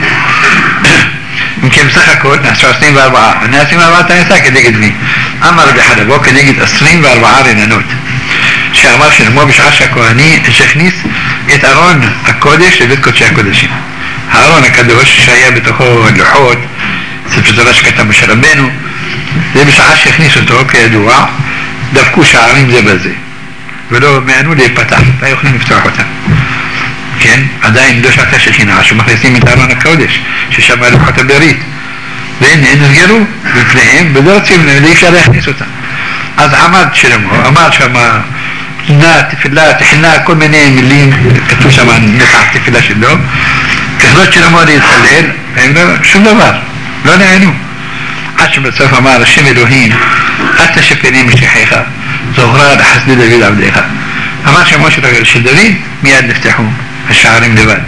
אם כן בסך הכל נעשו 24. אני 24 תעניתה כנגד מי? אמר רבי חלבו כנגד 24 רננות. שאמר שלמו בשעה שהכהני שהכניס את ארון הקודש לבית קודשי הקודשים. הארון הקדוש שהיה בתוכו לוחות, ספר תורה שכתב משה רבנו, זה בשעה שהכניס אותו כידוע, דפקו שערים זה בזה, ולא מענו להיפתח, לא יכולים לפתוח אותם. כן, עדיין לא שעתה שכינה, שמכניסים את ארון הקודש, ששם לוחות הברית, והנה נסגרו בפניהם, ולא רוצים, לא אפשר להכניס אותם. אז עמד שלמה, אמר שמה, תפילה, תחינה, כל מיני מילים, כתוב שם נקע תפילה שלו, ככלות שלמה להתפלל, הם לא, שום דבר, לא נענו. עד שבסוף אמר, השם אלוהים, אתה שפני משיחיך, זוכרה לחסדי דוד עבדיך. אמר שמו של דוד, מיד נפתחו השערים לבד.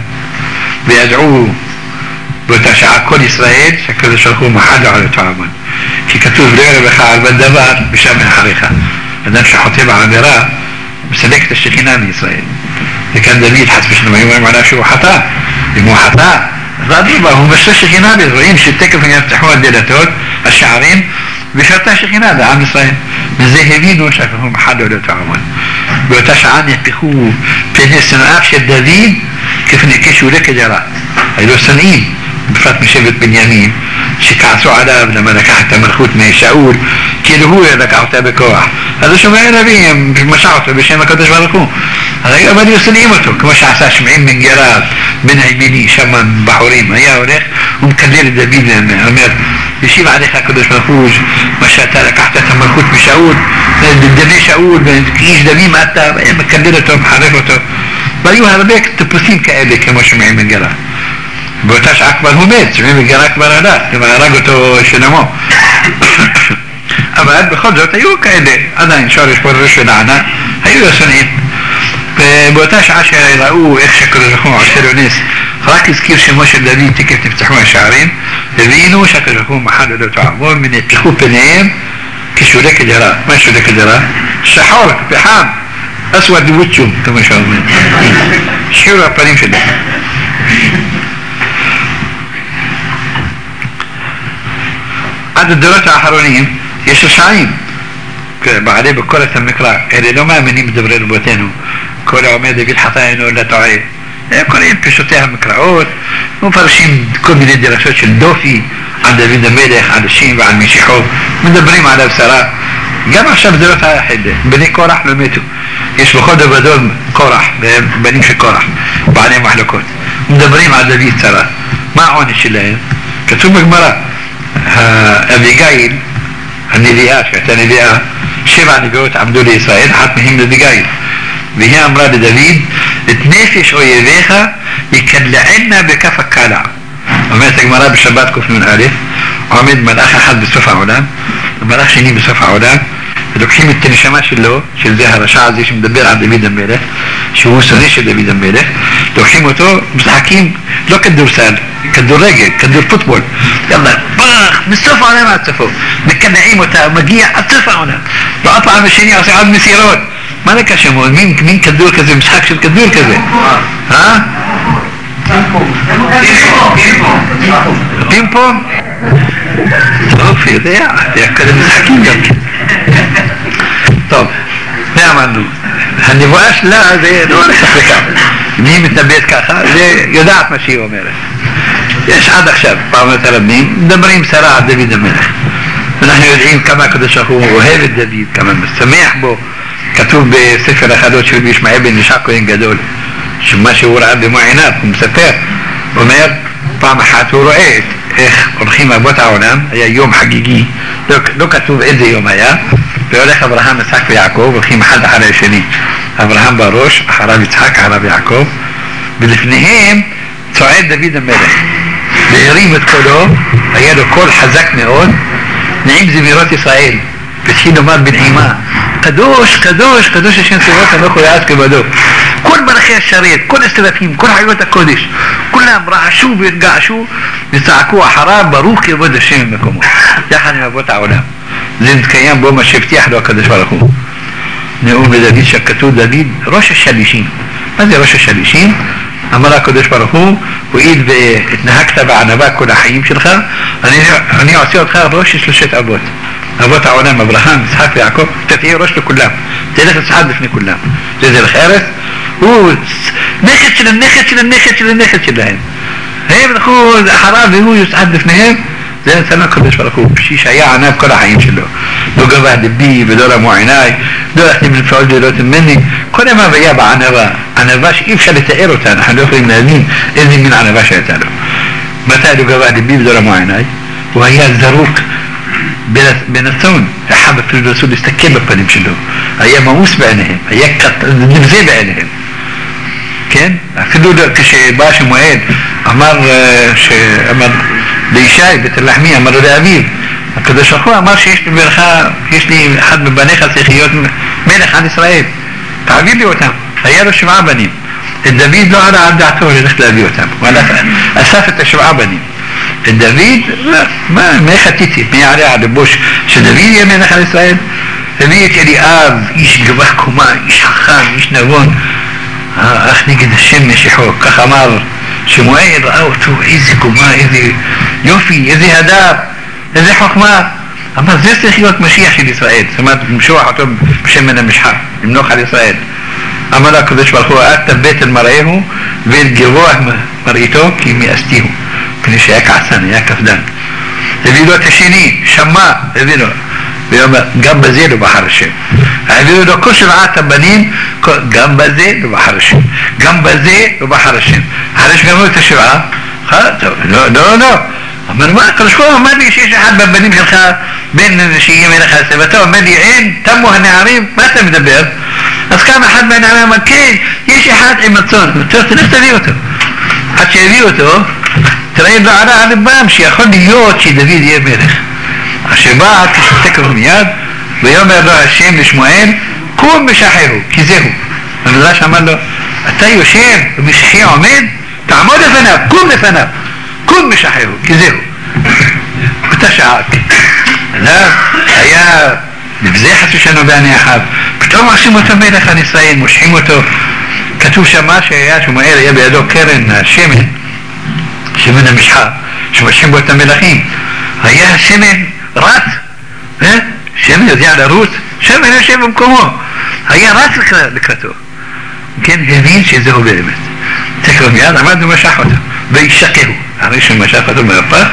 וידעו באותה שעה כל ישראל, שהקדוש ברוך הוא מחל לו על אותו עמוד. כי כתוב, לא יראה בך על דבר, בשם מאחריך. אדם שחוטא בעבירה, מסלק את השכינה מישראל. וכאן דוד חס ושלום, היו אומרים עליו שהוא חטא. אם הוא חטא, אז אדרבה, הוא מסלק שכינה בזרועים שתקף יפתחו הדלתות, השערים, ושתה שכינה לעם ישראל. וזה הבינו שהוא מחל לו לאותו עמוד. באותה שעה נהפכו פני שנאיו של דוד כפני כשהוא כג'רה. היו שנאים, בפרט משבט בנימין, שכעסו עליו למה לקח את המלכות משאול, כאילו הוא לקח אותה בכוח. אז הוא שומע הנביא, משע אותו בשם הקדוש ברוך הוא. אז היו שנאים אותו, כמו שעשה שמעים בן גרר, בן הימיני, שם בחורים, היה הולך, הוא מקלל את דוד ואומר, ישיב עליך הקדוש ברוך הוא, מה שאתה לקחת את המלכות משאול, דמי שאול, איש דמים אתה, והיה מקלל אותו, מחרף אותו. והיו הרבה טיפוסים כאלה, כמו שמעים בן גרר. באותה שעה כבר הוא מת, שמעים בן גרר כבר הלך, כבר הרג אותו שלמה. אבל בכל זאת היו כאלה, עדיין שורש פה ראש ולענה, היו ישנים. ובאותה שעה שראו איך שהקדוש ברוך הוא עושה לו נס, רק הזכיר שמו של דוד תקף נפתחו השערים, הבינו שהקדוש ברוך הוא מחל לו אותו עמוד, ונהפכו פניהם כשולה כג'רה. מה שולה כג'רה? שחור, פחם, אסווד ווטשום, כמו שאומרים. שיעור הפנים שלהם. עד הדורות האחרונים יש רשעים בעלי בקורת המקרא, אלה לא מאמינים בדברי רבותינו, כל העומד דוד חטא אינו לא טועה. הם קוראים פשוטי המקראות ומפרשים כל מיני דרשות של דופי על דוד המלך, על השם ועל משיחו, מדברים עליו שרה. גם עכשיו דורות האחד, בני קורח לא מתו, יש בכל דבדול קורח, בנים של קורח, בעלי מחלוקות, מדברים על דוד שרה. מה העונש שלהם? כתוב בגמרא, אביגיל הנביאה, שהייתה נביאה, 7 נביאות עמדו לישראל, אחת מהם אביגיל, והיא אמרה לדוד, את נפש אויביך יקלענה בכף הקלע. אומרת הגמרא בשבת קנ"א, עומד מלאך אחד בסוף העולם, ומלאך שני בסוף העולם, ולוקחים את הנשמה שלו, של זה הרשע הזה שמדבר על דוד המלך, שהוא שונא של דוד המלך, לוקחים אותו, משחקים לא כדורסל, كدور رجل كدور فوتبول يلا باخ نصفوا على ما تصفوا متكنعين ومجيع اتصفوا هنا واطلع مشيني اصعد مسيرات ما لك شمو مين كدور كذا مش حكش كدور كذا ها بيمبو في ذا كذا مسحكين جنبي طب نعم عنده هنبقاش لا زي دول افريقيا مين متنبيت كاخا زي يدعت مشي وميره ايش عاد خشب مثلا مين دمريم سراع دبيد الملك نحن يدعين كما قدش اخوه وهيب الدبيد كمان سميح بو كتوب بسفر اخدوت شو بيش معي بين شاكو ينقدول شو ماشي ورا عندي معينات مسافر ومير طعم حاتو رؤيت رخيمة بوت عونام هي يوم حقيقي لو كتوب ايدي يوم هيا بيقول لك ابراهام اسحاق ويعقوب رخيمة حد على شني ابراهام باروش حرام اسحاق حرام يعقوب بالفنهيم صعيد دبيد الملك بغريمة كله هي له كل حزك نقول نعيم زميرات اسرائيل بتحيلوا مال بالعماء قدوش قدوش قدوش عشان سيبوتها ناخذ يعاتك بدو كل مناخير الشريط كل استلافيم كل حيوات الكودش كلهم رعشوا بيرقعشوا بيصعكوا حرام باروك يبود الشيء منكم يا حني مبوت عولام زين كيان بوما شفتي احد وقدش ورقوه نقوم بدبيد شكتو دبيد روش الشليشين ماذا روش الشليشين أمرا قدش برخوه وإيد بإتنهاك تبع نباك كل حييم شلخا أني أعطيه الخير روش سلشت أبوت عونام إبراهام إسحاق يعقوب تتعيه روش لكلهم تلك تحدثني كلهم زي الخيرس هو نخت لهم هي بنخوه حرام هو يتحدثني هم زي سنة قدش برخوه بشي شياع عناب كل حييم شلو لو قبه دبي بدولة معيناي دولة احنا من فعل دولة مني كل ما بيابع أنا باش إفشل تأيرو تانا حلوخي من هذين إذن من أنا باش يتالو متى لو قبه دبي بدولة معيناي وهي الزروق بين الثون حابة في الرسول استكبب قدم شلو هي موس بعينهم هي نبزي بعينهم كان أخذوا كشي باش موعد أمر ليشاي بيت اللحمية أمر لأبيب كده شخوه أمر شيشني برخاء يشني حد من بنيخة سيخيوت ملك عن إسرائيل تعبير لي وتام هيالو الشبعة بنيم الدبيد له على عبد عطوه لنخل أبي وتام ولا أسافة الشبعة بنيم الدبيد ما يختيتي ما يعلي على بوش شو دبيد يا ملك عن إسرائيل دبيد يلي إيش قبحكما إيش حخام إيش نبون أخني قد الشم شحوك كخمار شموئي رأوتو إذكما إذي يوفي إذي هداب إذي حكمات أما زيست خيوت مشيح في إسرائيل سمعت مشروع حطوب بشمنا مشحة يمنوخ على إسرائيل أما لا كدش بالخوة أكتب بيت المرأيه بيت جواه مرئيتو كيمي أستيهو كنش ياك عسان ياك أفدان إذي تشيني شماء إذي بيوم جنب زيد وبحر الشام هذول لو كل شبعات بنين جنب زيد وبحر الشام جنب زيد وبحر الشام هلش جنبه الشبعات لا من ما كرشكوه ما لي شيء حد بنين خلها بين الشيء من خاسبته ما لي عين تمه النعريم ما تمدبر بس كان حد من علامة كين يشي حد إمتون تختلفته حتى يبيوته ترى له على بامشي ياخذ يوتشي دفيد يمرخ الشباب تشتكرهم ياد ويوم يرضى الشيم لشموئيل كون مشاحيه كيزيه ما نلاش عمل له التايو شيم مشاحيه عمين تعمود فناب كون مشاحيه كيزيه بتشعك لا هيا بفزيحة شنو باني أحب بتوم عشيمته ميلة خان إسرائيل مشحيمته كتوب شماشة يا شموئيل يبي يدو كيرن شيمن مشحا شو مشحيمته ميلخين هيا شيمن رات ها شمن يزي على روت شمن مكومو هيا رات لكرته كان هذين شيء ذهب بيمت تكرم ياد عماد مشاحته بيشقه عريش المشاحته ما يبقى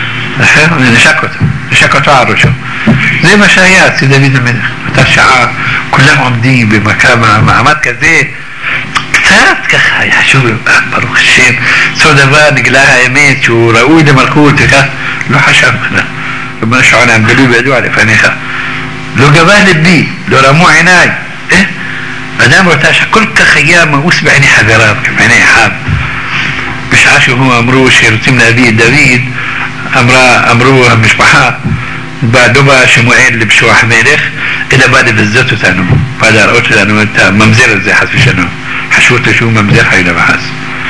نشاكته عروشه زي مشايات سيدة بيد الملك تشعى كلهم عمدين بمكامة معمات كذي كتاب كخايا شو بروخ الشيم سودا بقى نقلاها يميت ورأوي لمركول تكا لو حشام هنا ربنا شعونا عن بلو بيدو على فانيخا لو قباه لبي لو رمو عناي ايه مدام رتاشا كل كخيامة اسبع عيني حذرات كم عيني حاب مش عاشو هو امروه شيرتمنا بيه داويد امروه مش بحا بعد بقى شموئين اللي بشوح ميلخ الى بعد بالذات تانو بعد رأوت تانو انت ممزير زي حسب شنو حشوته شو ممزير حيلا بحس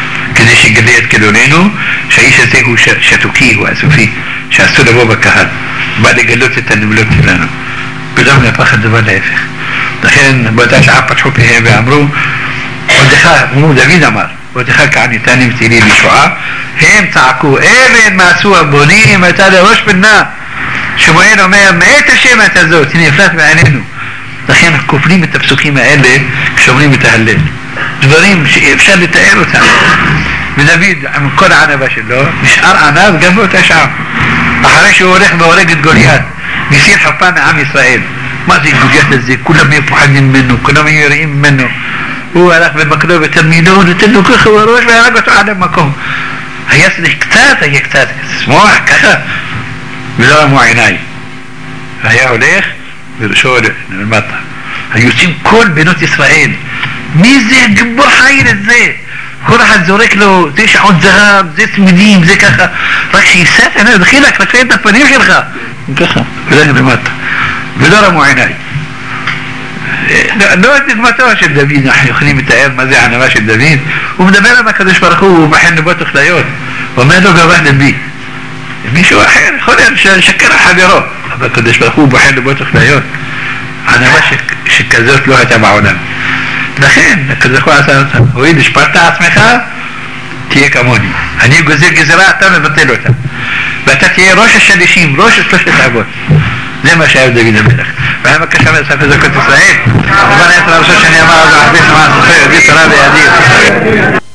כדי שיגלה את כדוננו, שהאיש הזה הוא שתוקי, הוא אסופי, שאסור לבוא בקהל, בא לגלות את הנבלות שלנו. פתאום נהפך הדבר להפך. לכן באותה שעה פתחו פיהם ואמרו, דוד אמר, עודך כעניתני מצילי לישועה, הם צעקו, אבן מעשו הבונים, אתה לראש פנה. שמואל אומר, מאת השם אתה זאת, הנה נפלט מעלינו. לכן כופלים את הפסוקים האלה כשאומרים את ההלל. דברים שאפשר לתאר אותם. ודוד עם כל הענבה שלו, נשאר ענב גם באותה שעה. אחרי שהוא הולך והורג את גוליית, מסיר חרפה מעם ישראל. מה זה גוליית הזה? כולם מפוחדים ממנו, כולם יראים ממנו. הוא הלך במקלו ותרמילו, נותן לו ככה בראש והרג אותו על המקום. היה צריך קצת, שמוח ככה, ולא רמו עיניי. והיה הולך וראשו למטה. היוצאים כל בנות ישראל. מי זה הגיבור חיל הזה? כל אחד זורק לו, זה שעון זהב, זה צמידים, זה ככה. רק שיסת עיניי, דחילק, לקרא את הפנים שלך. ככה, ולך למטה. ולא רמו עיניי. לא את נגמתו של דוד, אנחנו יכולים לתאר מה זה הענבה של דוד. הוא מדבר עם הקדוש ברוך הוא בחן נבואות וכליות. הוא אומר לו גבוה לבי. מישהו אחר יכול לשקר על חברו, אבל הקדוש ברוך הוא בחן נבואות וכליות. הענבה שכזאת לא הייתה בעולם. לכן הקדוש ברוך הוא עשה אותה. הואיל השפעת עצמך, תהיה כמוני. אני גוזר גזרה, אתה מבטל אותה. ואתה תהיה ראש השלישים, ראש שלושת האבות. זה מה שהיה דוד המלך. והיה בקשה לספר זכות ישראל. אבל היה את הראשון שאני אמר, אז הרבה שמע, סופר, ידי תורה וידיר.